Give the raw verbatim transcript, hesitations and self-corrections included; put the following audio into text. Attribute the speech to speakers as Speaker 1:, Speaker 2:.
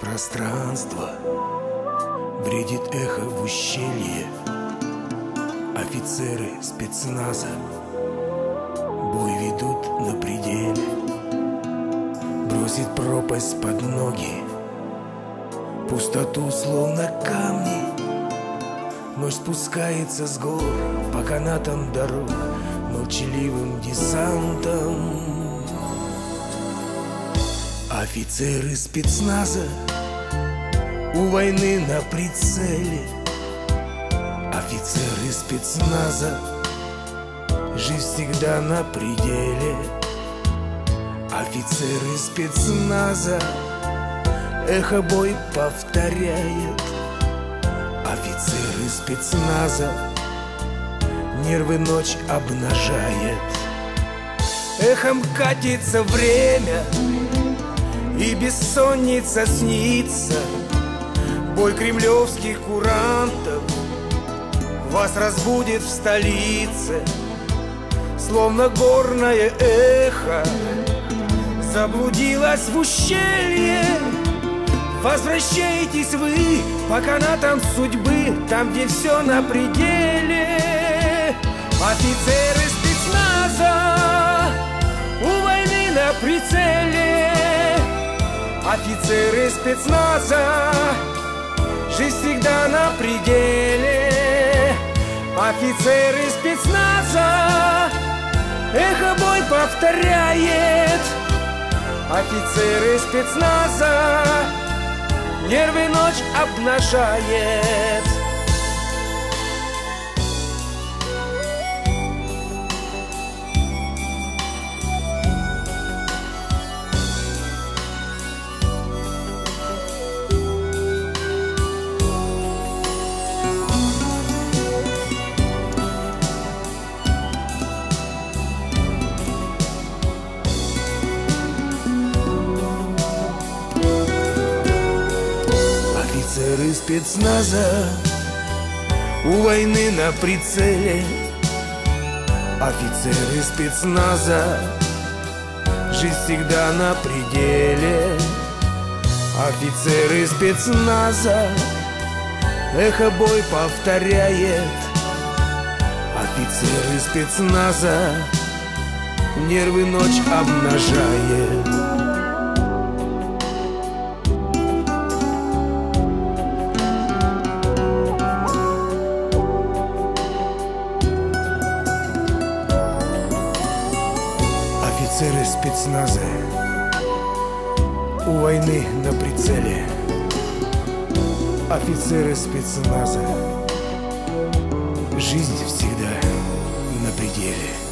Speaker 1: пространство, бредит эхо в ущелье. Офицеры спецназа бой ведут на пределе. Бросит пропасть под ноги, пустоту словно камни. Ночь спускается с гор по канатам дорог молчаливым десантом. Офицеры спецназа у войны на прицеле. Офицеры спецназа, жизнь всегда на пределе. Офицеры спецназа, эхо бой повторяет. Офицеры спецназа, нервы ночь обнажает. Эхом катится время, и бессонница снится. Бой кремлевских курантов вас разбудит в столице. Словно горное эхо заблудилось в ущелье. Возвращайтесь вы по канатам судьбы, там, где все на пределе. Офицеры спецназа у войны на прицеле. Офицеры спецназа, жизнь всегда на пределе. Офицеры спецназа, эхо бой повторяет. Офицеры спецназа, нервы ночь обнажает. Офицеры спецназа у войны на прицеле. Офицеры спецназа, жизнь всегда на пределе. Офицеры спецназа, эхо бой повторяет. Офицеры спецназа, нервы ночь обнажает. Офицеры спецназа у войны на прицеле. Офицеры спецназа, жизнь всегда на пределе.